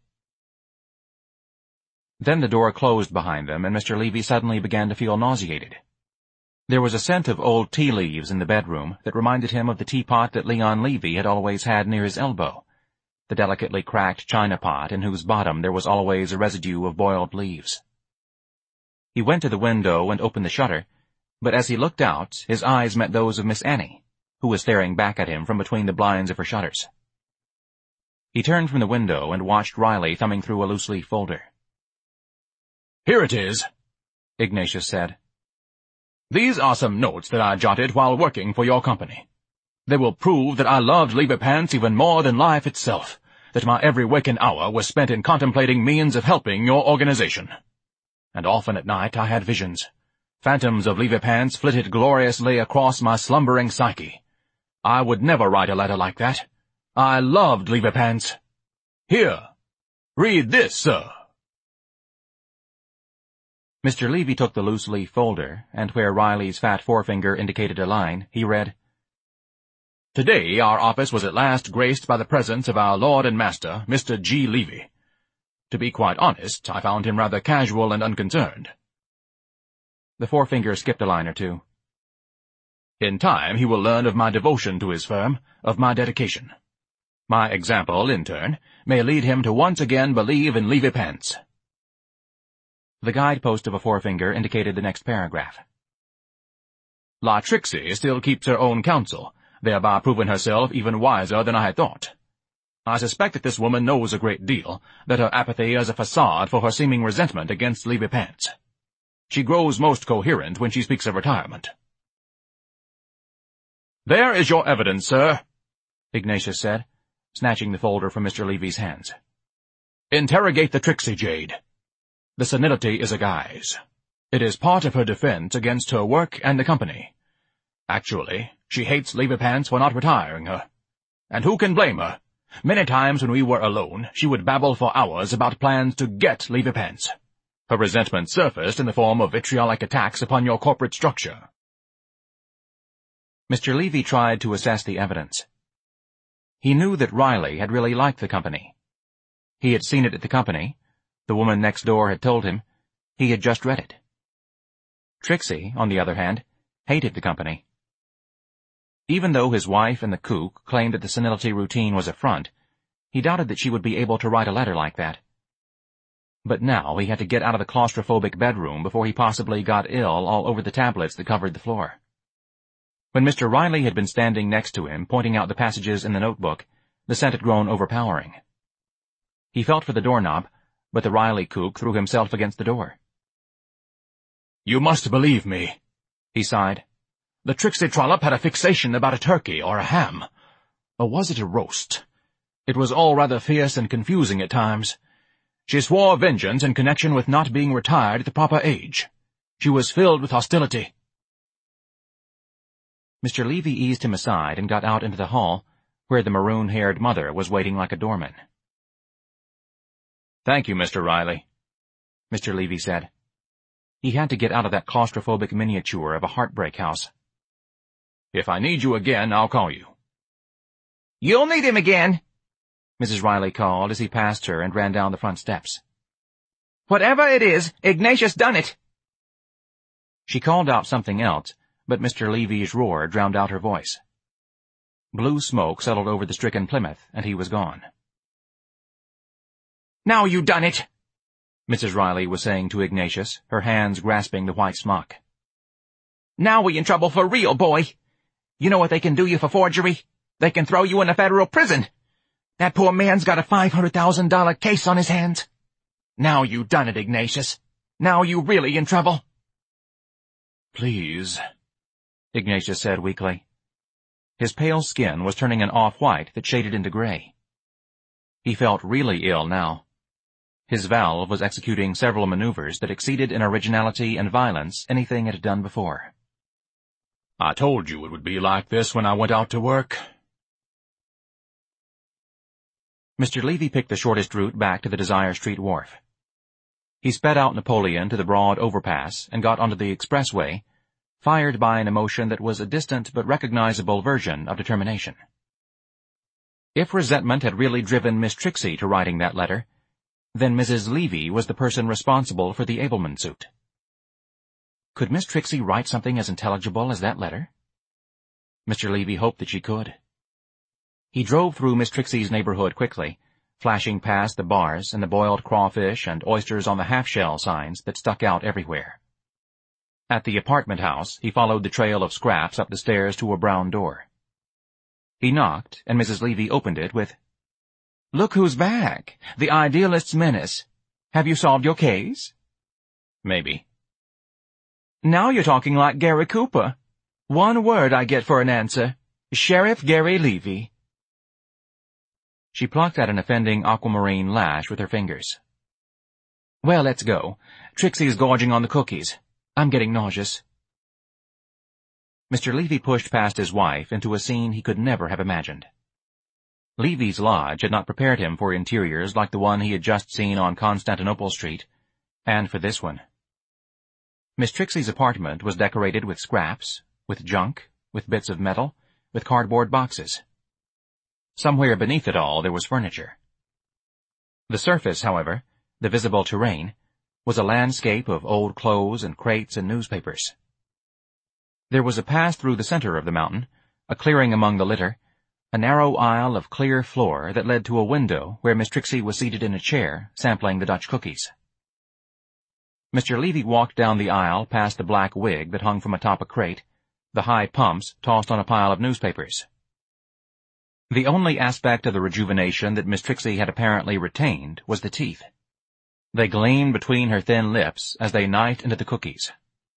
Then the door closed behind them, and Mister Levy suddenly began to feel nauseated. There was a scent of old tea leaves in the bedroom that reminded him of the teapot that Leon Levy had always had near his elbow, the delicately cracked china pot in whose bottom there was always a residue of boiled leaves. He went to the window and opened the shutter, but as he looked out, his eyes met those of Miss Annie, who was staring back at him from between the blinds of her shutters. He turned from the window and watched Riley thumbing through a loose-leaf folder.
"Here it is," Ignatius said. "These are some notes that I jotted while working for your company. They will prove that I loved Levy Pants even more than life itself, that my every waking hour was spent in contemplating means of helping your organization. And often at night I had visions. Phantoms of Levy Pants flitted gloriously across my slumbering psyche. I would never write a letter like that. I loved Levy Pants. Here, read this, sir."
Mister Levy took the loose-leaf folder, and where Riley's fat forefinger indicated a line, he read,
"Today our office was at last graced by the presence of our lord and master, Mister G. Levy. To be quite honest, I found him rather casual and unconcerned."
The forefinger skipped a line or two.
"In time he will learn of my devotion to his firm, of my dedication. My example, in turn, may lead him to once again believe in Levy Pants."
The guidepost of a forefinger indicated the next paragraph.
"La Trixie still keeps her own counsel, thereby proving herself even wiser than I had thought. I suspect that this woman knows a great deal, that her apathy is a facade for her seeming resentment against Levy Pants. She grows most coherent when she speaks of retirement." "There is your evidence, sir," Ignatius said, snatching the folder from Mister Levy's hands. "Interrogate the Trixie jade. The senility is a guise. It is part of her defense against her work and the company. Actually, she hates Levy Pants for not retiring her. And who can blame her? Many times when we were alone, she would babble for hours about plans to get Levy Pants. Her resentment surfaced in the form of vitriolic attacks upon your corporate structure."
Mister Levy tried to assess the evidence. He knew that Riley had really liked the company. He had seen it at the company. The woman next door had told him. He had just read it. Trixie, on the other hand, hated the company. Even though his wife and the kook claimed that the senility routine was a front, he doubted that she would be able to write a letter like that. But now he had to get out of the claustrophobic bedroom before he possibly got ill all over the tablets that covered the floor. When Mister Riley had been standing next to him, pointing out the passages in the notebook, the scent had grown overpowering. He felt for the doorknob, but the Riley kook threw himself against the door.
"You must believe me," he sighed. "The Trixie Trollope had a fixation about a turkey or a ham. Or was it a roast? It was all rather fierce and confusing at times. She swore vengeance in connection with not being retired at the proper age. She was filled with hostility."
Mister Levy eased him aside and got out into the hall, where the maroon-haired mother was waiting like a doorman.
"Thank you, Mister Riley,"
Mister Levy said. He had to get out of that claustrophobic miniature of a heartbreak house.
"If I need you again, I'll call you."
"You'll need him again,"
Missus Riley called as he passed her and ran down the front steps.
"Whatever it is, Ignatius done it."
She called out something else, but Mister Levy's roar drowned out her voice. Blue smoke settled over the stricken Plymouth, and he was gone.
"Now you done it,"
Missus Riley was saying to Ignatius, her hands grasping the white smock.
"Now we in trouble for real, boy. You know what they can do you for forgery? They can throw you in a federal prison. That poor man's got a five hundred thousand dollar case on his hands. Now you done it, Ignatius. Now you really in trouble."
"Please,"
Ignatius said weakly. His pale skin was turning an off-white that shaded into gray. He felt really ill now. His valve was executing several maneuvers that exceeded in originality and violence anything it had done before.
"I told you it would be like this when I went out to work."
Mister Levy picked the shortest route back to the Desire Street wharf. He sped out Napoleon to the broad overpass and got onto the expressway, fired by an emotion that was a distant but recognizable version of determination. If resentment had really driven Miss Trixie to writing that letter, then Missus Levy was the person responsible for the Abelman suit. Could Miss Trixie write something as intelligible as that letter? Mister Levy hoped that she could. He drove through Miss Trixie's neighborhood quickly, flashing past the bars and the boiled crawfish and oysters on the half-shell signs that stuck out everywhere. At the apartment house, he followed the trail of scraps up the stairs to a brown door. He knocked, and Missus Levy opened it with, "Look who's back, the idealist's menace. Have you solved your case?"
"Maybe."
"Now you're talking like Gary Cooper. One word I get for an answer. Sheriff Gary Levy."
She plucked at an offending aquamarine lash with her fingers. "Well, let's go. Trixie's gorging on the cookies. I'm getting nauseous." Mister Levy pushed past his wife into a scene he could never have imagined. Levy's lodge had not prepared him for interiors like the one he had just seen on Constantinople Street, and for this one. Miss Trixie's apartment was decorated with scraps, with junk, with bits of metal, with cardboard boxes. Somewhere beneath it all there was furniture. The surface, however, the visible terrain, was a landscape of old clothes and crates and newspapers. There was a pass through the center of the mountain, a clearing among the litter, a narrow aisle of clear floor that led to a window where Miss Trixie was seated in a chair, sampling the Dutch cookies. Mister Levy walked down the aisle past the black wig that hung from atop a crate, the high pumps tossed on a pile of newspapers. The only aspect of the rejuvenation that Miss Trixie had apparently retained was the teeth. They gleamed between her thin lips as they knifed into the cookies.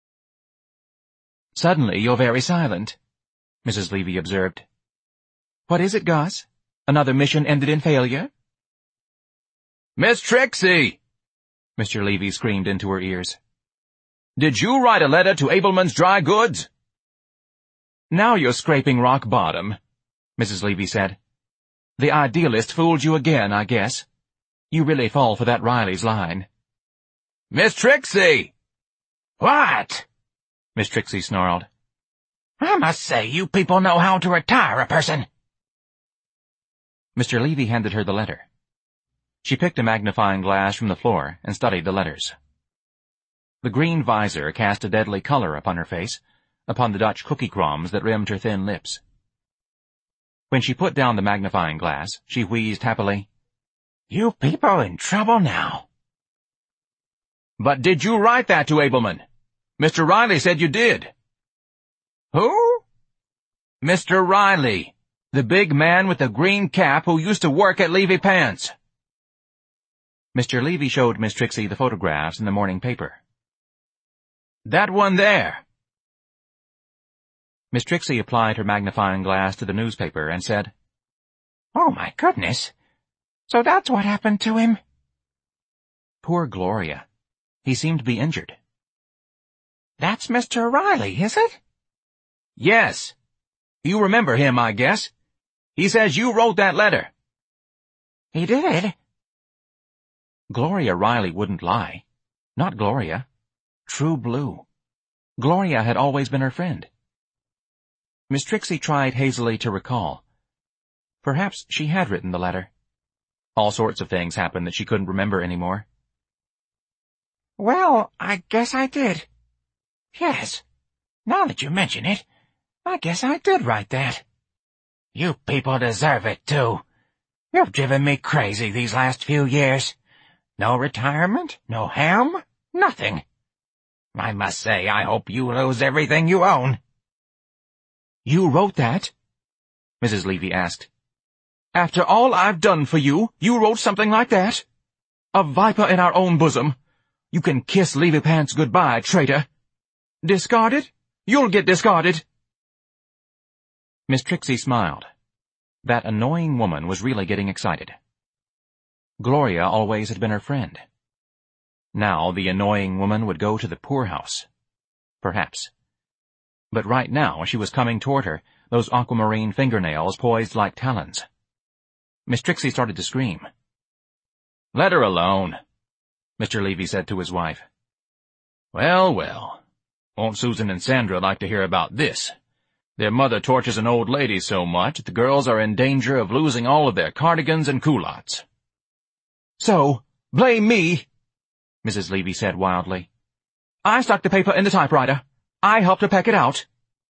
"Suddenly you're very silent," Missus Levy observed. "What is it, Gus? Another mission ended in failure?"
"Miss Trixie!"
Mister Levy screamed into her ears.
"Did you write a letter to Abelman's Dry Goods?"
"Now you're scraping rock bottom," Missus Levy said. "The idealist fooled you again, I guess. You really fall for that Riley's line."
"Miss Trixie!"
"What?"
Miss Trixie snarled.
"I must say you people know how to retire a person."
Mister Levy handed her the letter. She picked a magnifying glass from the floor and studied the letters. The green visor cast a deadly color upon her face, upon the Dutch cookie crumbs that rimmed her thin lips. When she put down the magnifying glass, she wheezed happily, "You people in trouble now."
"But did you write that to Abelman? Mister Riley said you did."
"Who?"
"Mister Riley, the big man with the green cap who used to work at Levy Pants."
Mister Levy showed Miss Trixie the photographs in the morning paper.
"That one there."
Miss Trixie applied her magnifying glass to the newspaper and said,
"Oh, my goodness. So that's what happened to him."
Poor Gloria. He seemed to be injured.
"That's Mister Riley, is it?"
"Yes. You remember him, I guess. He says you wrote that letter."
"He did?"
Gloria Riley wouldn't lie. Not Gloria. True blue. Gloria had always been her friend. Miss Trixie tried hazily to recall. Perhaps she had written the letter. All sorts of things happened that she couldn't remember anymore.
"Well, I guess I did. Yes. Now that you mention it, I guess I did write that. You people deserve it, too. You've driven me crazy these last few years. No retirement, no ham, nothing. I must say I hope you lose everything you own."
"You wrote that?" Missus Levy asked.
"After all I've done for you, you wrote something like that? A viper in our own bosom. You can kiss Levy Pants goodbye, traitor. Discarded? You'll get discarded."
Miss Trixie smiled. That annoying woman was really getting excited. Gloria always had been her friend. Now the annoying woman would go to the poorhouse. Perhaps. But right now she was coming toward her, those aquamarine fingernails poised like talons. Miss Trixie started to scream.
"Let her alone,"
Mister Levy said to his wife.
"Well, well. Won't Susan and Sandra like to hear about this? Their mother tortures an old lady so much that the girls are in danger of losing all of their cardigans and culottes."
"So, blame me,"
Missus Levy said wildly.
"I stuck the paper in the typewriter. I helped her pack it out."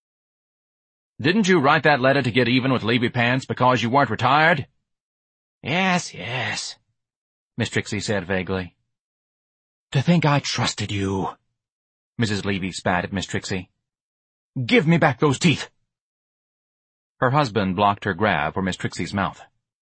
"Didn't you write that letter to get even with Levy Pants because you weren't retired?"
"Yes, yes,"
Miss Trixie said vaguely.
"To think I trusted you."
Missus Levy spat at Miss Trixie.
"Give me back those teeth."
Her husband blocked her grab for Miss Trixie's mouth.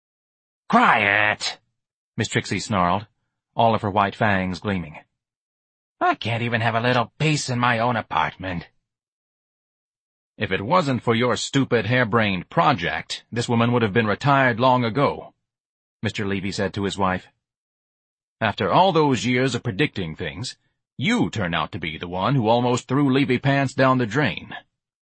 "Quiet,"
Miss Trixie snarled, all of her white fangs gleaming.
"I can't even have a little peace in my own apartment."
"If it wasn't for your stupid harebrained project, this woman would have been retired long ago," Mister Levy said to his wife. "After all those years of predicting things, you turn out to be the one who almost threw Levy Pants down the drain."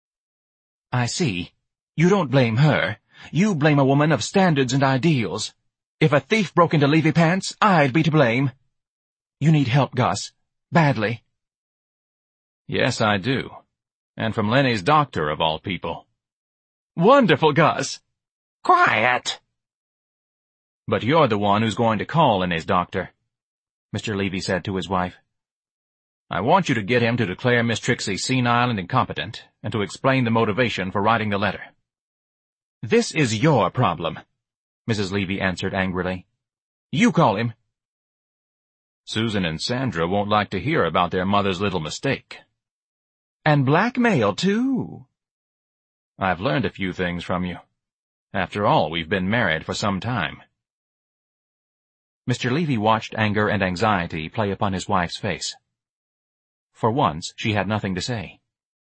"I see. You don't blame her. You blame a woman of standards and ideals. If a thief broke into Levy Pants, I'd be to blame. You need help, Gus. Badly."
"Yes, I do. And from Lenny's doctor, of all people."
"Wonderful, Gus."
"Quiet!"
"But you're the one who's going to call Lenny's doctor," Mister Levy said to his wife. "I want you to get him to declare Miss Trixie senile and incompetent, and to explain the motivation for writing the letter."
"This is your problem," Missus Levy answered angrily. "You call him."
"Susan and Sandra won't like to hear about their mother's little mistake."
"And blackmail, too."
"I've learned a few things from you. After all, we've been married for some time."
Mister Levy watched anger and anxiety play upon his wife's face. For once, she had nothing to say.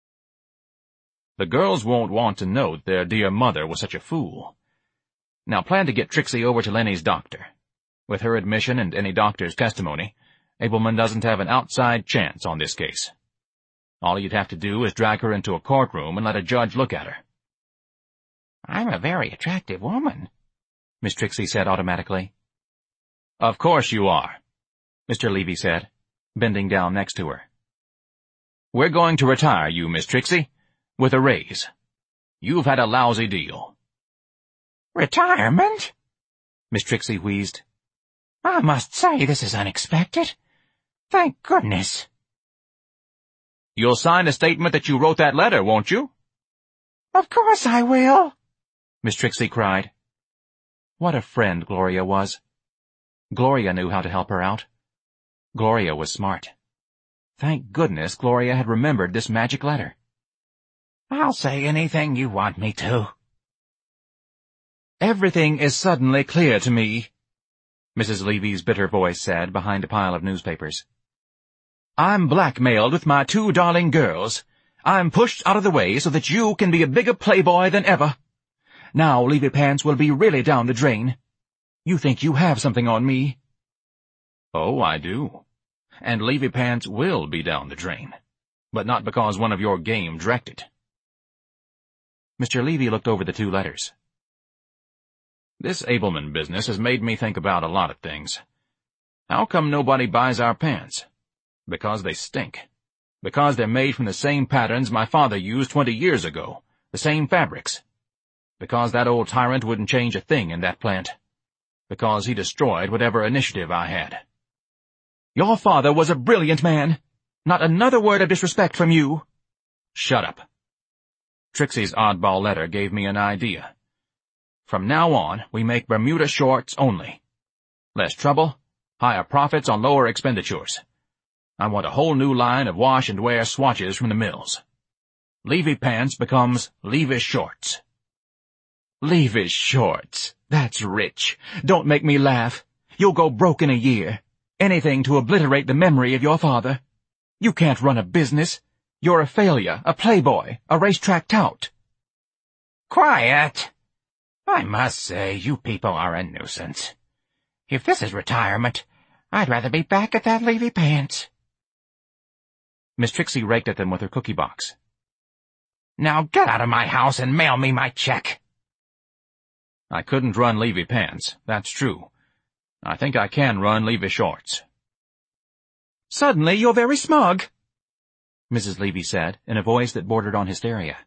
"The girls won't want to know that their dear mother was such a fool. Now plan to get Trixie over to Lenny's doctor. With her admission and any doctor's testimony, Abelman doesn't have an outside chance on this case. All you'd have to do is drag her into a courtroom and let a judge look at her."
"I'm a very attractive woman,"
Miss Trixie said automatically.
"Of course you are,"
Mister Levy said, bending down next to her.
"We're going to retire you, Miss Trixie, with a raise. You've had a lousy deal."
"Retirement?"
Miss Trixie wheezed.
I must say this is unexpected. Thank goodness.
You'll sign a statement that you wrote that letter, won't you?
Of course I will,
Miss Trixie cried. What a friend Gloria was. Gloria knew how to help her out. Gloria was smart. Thank goodness Gloria had remembered this magic letter.
I'll say anything you want me to.
Everything is suddenly clear to me, Missus Levy's bitter voice said behind a pile of newspapers. I'm blackmailed with my two darling girls. I'm pushed out of the way so that you can be a bigger playboy than ever. Now Levy Pants will be really down the drain. You think you have something on me?
Oh, I do. And Levy Pants will be down the drain. But not because one of your game drecked it.
Mister Levy looked over the two letters.
This Abelman business has made me think about a lot of things. How come nobody buys our pants? Because they stink. Because they're made from the same patterns my father used twenty years ago, the same fabrics. Because that old tyrant wouldn't change a thing in that plant. Because he destroyed whatever initiative I had.
Your father was a brilliant man. Not another word of disrespect from you.
Shut up. Trixie's oddball letter gave me an idea. From now on, we make Bermuda shorts only. Less trouble, higher profits on lower expenditures. I want a whole new line of wash-and-wear swatches from the mills. Levy Pants becomes Levis Shorts.
Levis Shorts. That's rich. Don't make me laugh. You'll go broke in a year. Anything to obliterate the memory of your father. You can't run a business. You're a failure, a playboy, a racetrack tout.
Quiet. I must say, you people are a nuisance. If this is retirement, I'd rather be back at that Levy Pants.
Miss Trixie raked at them with her cookie box.
Now get out of my house and mail me my check.
I couldn't run Levy Pants, that's true. I think I can run Levy Shorts.
Suddenly you're very smug, Missus Levy said in a voice that bordered on hysteria.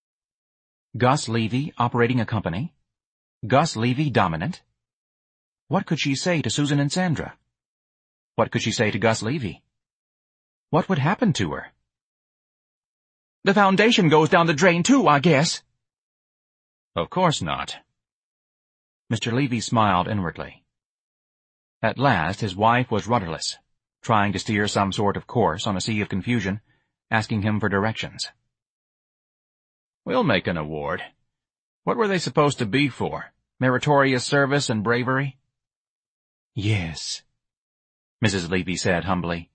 Gus Levy operating a company? Gus Levy dominant? What could she say to Susan and Sandra? What could she say to Gus Levy? What would happen to her? The foundation goes down the drain too, I guess.
Of course not.
Mister Levy smiled inwardly. At last his wife was rudderless, trying to steer some sort of course on a sea of confusion, asking him for directions.
We'll make an award. What were they supposed to be for? Meritorious service and bravery?
Yes, Missus Levy said humbly.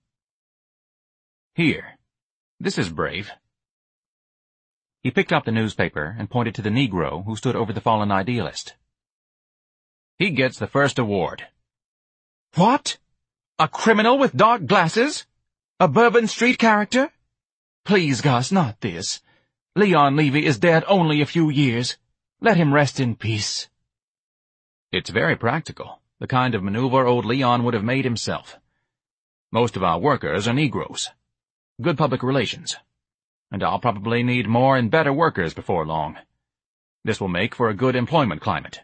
Here. This is brave.
He picked up the newspaper and pointed to the Negro who stood over the fallen idealist.
He gets the first award.
What? A criminal with dark glasses? A Bourbon Street character? Please, Gus, not this. Leon Levy is dead only a few years. Let him rest in peace.
It's very practical, the kind of maneuver old Leon would have made himself. Most of our workers are Negroes. Good public relations. And I'll probably need more and better workers before long. This will make for a good employment climate.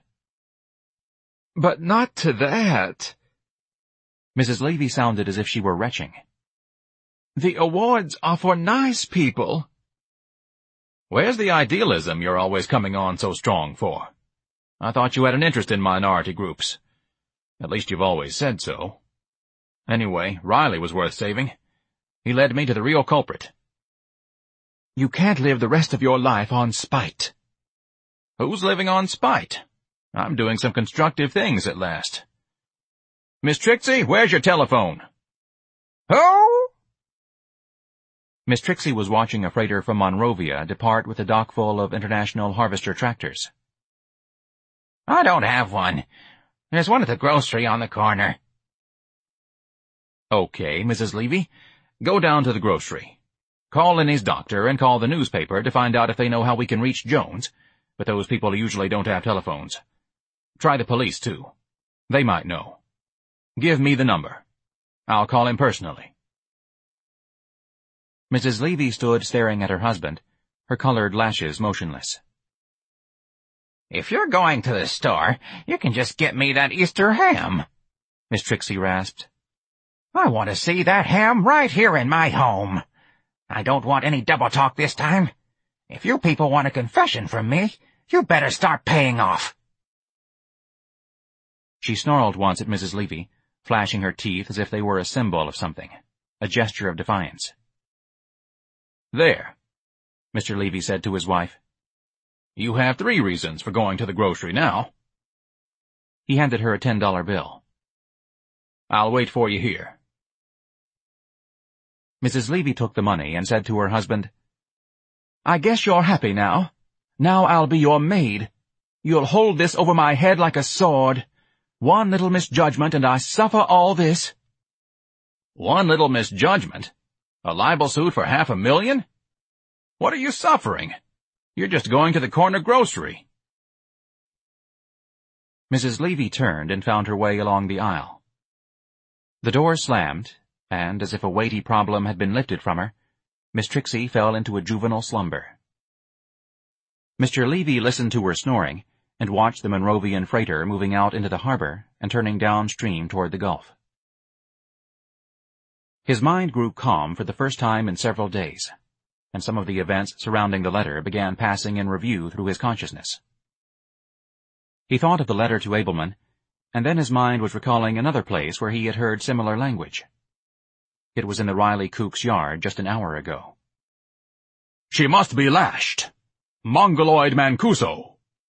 But not to that. Missus Levy sounded as if she were retching. The awards are for nice people.
Where's the idealism you're always coming on so strong for? I thought you had an interest in minority groups. At least you've always said so. Anyway, Riley was worth saving. He led me to the real culprit.
You can't live the rest of your life on spite.
Who's living on spite? I'm doing some constructive things at last. Miss Trixie, where's your telephone?
Who?
Miss Trixie was watching a freighter from Monrovia depart with a dock full of International Harvester tractors.
I don't have one. There's one at the grocery on the corner.
Okay, Missus Levy. Go down to the grocery. Call in his doctor and call the newspaper to find out if they know how we can reach Jones, but those people usually don't have telephones. Try the police, too. They might know. Give me the number. I'll call him personally.
Missus Levy stood staring at her husband, her colored lashes motionless.
If you're going to the store, you can just get me that Easter ham.
Miss Trixie rasped.
I want to see that ham right here in my home. I don't want any double talk this time. If you people want a confession from me, you better start paying off.
She snarled once at Missus Levy, flashing her teeth as if they were a symbol of something, a gesture of defiance.
There,
Mister Levy said to his wife.
You have three reasons for going to the grocery now.
He handed her a ten dollar bill.
I'll wait for you here.
Missus Levy took the money and said to her husband, I guess you're happy now. Now I'll be your maid. You'll hold this over my head like a sword. One little misjudgment and I suffer all this.
One little misjudgment? A libel suit for half a million? What are you suffering? You're just going to the corner grocery.
Missus Levy turned and found her way along the aisle. The door slammed, and, as if a weighty problem had been lifted from her, Miss Trixie fell into a juvenile slumber. Mister Levy listened to her snoring, and watched the Monrovian freighter moving out into the harbor and turning downstream toward the Gulf. His mind grew calm for the first time in several days, and some of the events surrounding the letter began passing in review through his consciousness. He thought of the letter to Abelman, and then his mind was recalling another place where he had heard similar language. It was in the Riley Cook's yard just an hour ago.
She must be lashed. Mongoloid Mancuso.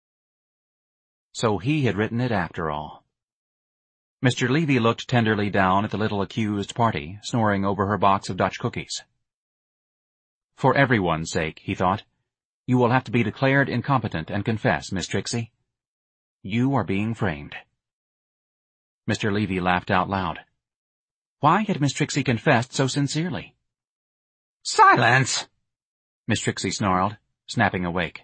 So he had written it after all. Mister Levy looked tenderly down at the little accused party, snoring over her box of Dutch cookies. For everyone's sake, he thought, you will have to be declared incompetent and confess, Miss Trixie. You are being framed. Mister Levy laughed out loud. Why had Miss Trixie confessed so sincerely?
Silence!
Miss Trixie snarled, snapping awake.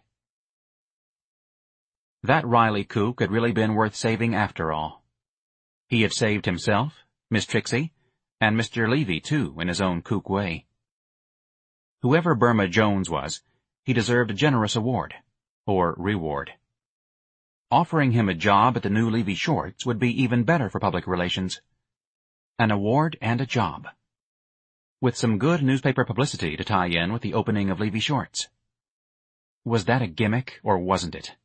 That Riley Cook had really been worth saving after all. He had saved himself, Miss Trixie, and Mister Levy, too, in his own kook way. Whoever Burma Jones was, he deserved a generous award, or reward. Offering him a job at the new Levy Shorts would be even better for public relations. An award and a job. With some good newspaper publicity to tie in with the opening of Levy Shorts. Was that a gimmick, or wasn't it?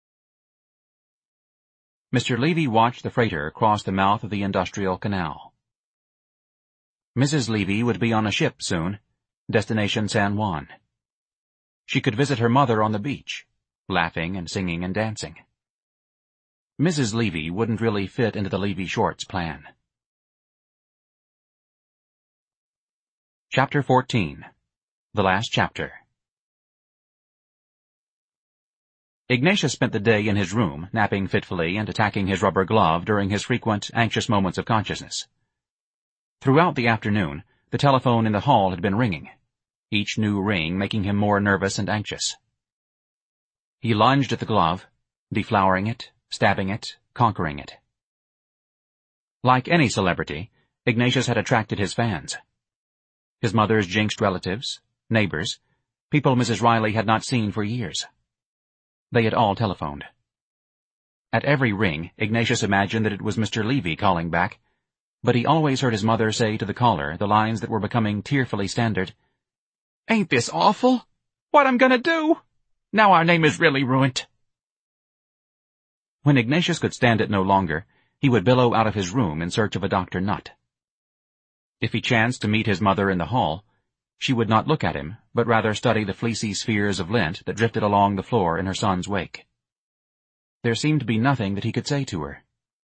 Mister Levy watched the freighter cross the mouth of the industrial canal. Missus Levy would be on a ship soon, destination San Juan. She could visit her mother on the beach, laughing and singing and dancing. Missus Levy wouldn't really fit into the Levy Shorts plan. Chapter fourteen. The Last Chapter. Ignatius spent the day in his room, napping fitfully and attacking his rubber glove during his frequent, anxious moments of consciousness. Throughout the afternoon, the telephone in the hall had been ringing, each new ring making him more nervous and anxious. He lunged at the glove, deflowering it, stabbing it, conquering it. Like any celebrity, Ignatius had attracted his fans. His mother's jinxed relatives, neighbors, people Missus Riley had not seen for years. They had all telephoned. At every ring, Ignatius imagined that it was Mister Levy calling back, but he always heard his mother say to the caller the lines that were becoming tearfully standard. "Ain't this awful? What I'm gonna do? Now our name is really ruined." When Ignatius could stand it no longer, he would billow out of his room in search of a Doctor Nutt. If he chanced to meet his mother in the hall, she would not look at him, but rather study the fleecy spheres of lint that drifted along the floor in her son's wake. There seemed to be nothing that he could say to her.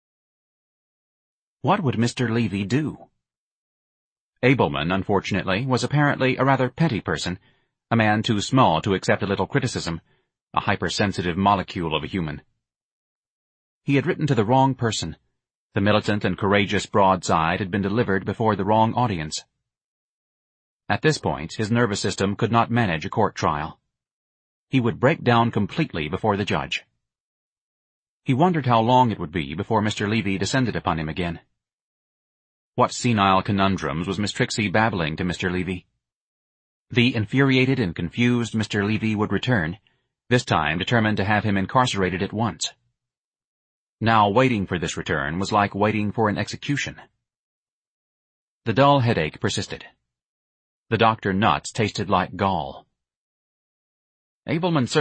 What would Mister Levy do? Abelman, unfortunately, was apparently a rather petty person, a man too small to accept a little criticism, a hypersensitive molecule of a human. He had written to the wrong person. The militant and courageous broadside had been delivered before the wrong audience. At this point, his nervous system could not manage a court trial. He would break down completely before the judge. He wondered how long it would be before Mister Levy descended upon him again. What senile conundrums was Miss Trixie babbling to Mister Levy? The infuriated and confused Mister Levy would return, this time determined to have him incarcerated at once.
Now waiting for this return was like waiting for an execution. The dull headache persisted. The Doctor nuts tasted like gall. Abelman